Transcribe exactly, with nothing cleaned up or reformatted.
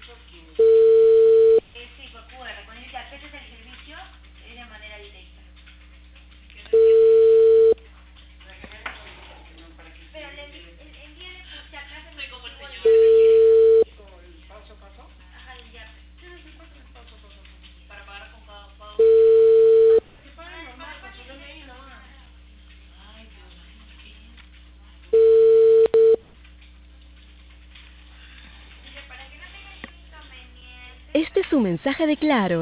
Eh, sí, por Q R. Con el chat, este es el servicio, es de manera directa. Pero le envi- el- envíale por si acaso el como el señor de el paso a paso. Ajá, el yape. Sí, sí, pásame el paso a paso. Para pagar con cada pago. Que pague normal, con su D N I nomás. Ay, Dios mío. Dice, para que no tengas inconvenientes. Este es un mensaje de Claro.